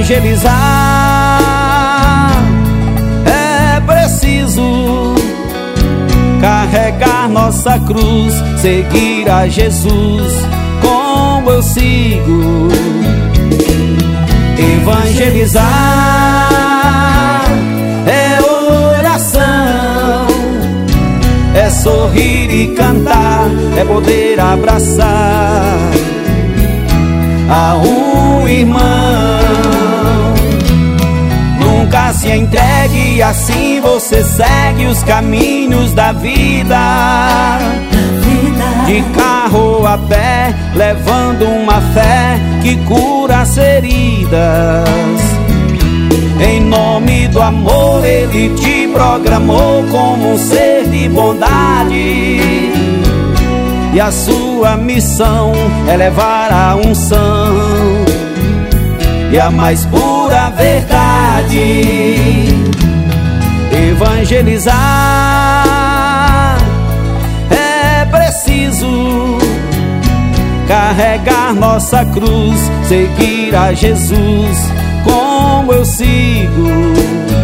Evangelizar é preciso carregar nossa cruz, seguir a Jesus como eu sigo. Evangelizar é oração, é sorrir e cantar, é poder abraçar a um irmão. Nunca se entregue, assim você segue os caminhos da vida. De carro ou a pé, levando uma fé que cura as feridas. Em nome do amor Ele te programou como um ser de bondade, e a sua missão é levar a unção e a mais pura verdade. Evangelizar é preciso carregar nossa cruz, seguir a Jesus como eu sigo.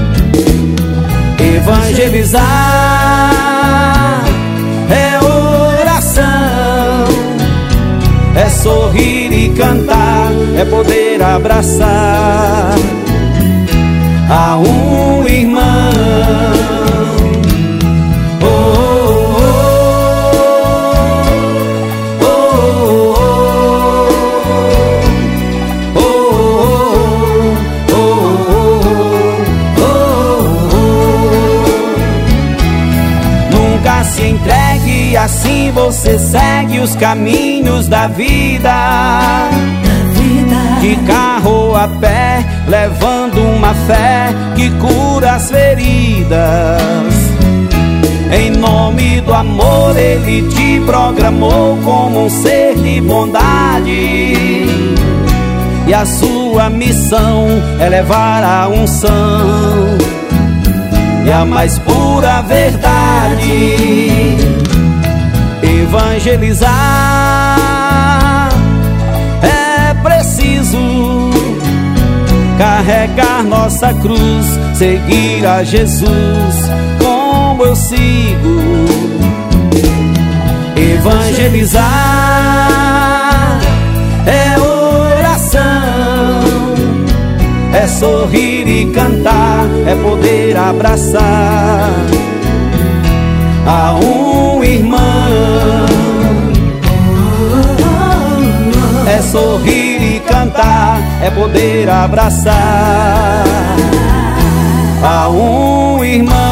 Evangelizar é oração, é sorrir e cantar, é poder abraçar a um irmão. Nunca se entregue, assim você segue os caminhos da vida. De carro ou a pé, levando uma fé que cura as feridas. Em nome do amor Ele te programou como um ser de bondade, e a sua missão é levar a unção e a mais pura verdade. Evangelizar é preciso carregar nossa cruz, seguir a Jesus como eu sigo. Evangelizar é oração, é sorrir e cantar, é poder abraçar a um irmão. É sorrir e cantar, é poder abraçar a um irmão.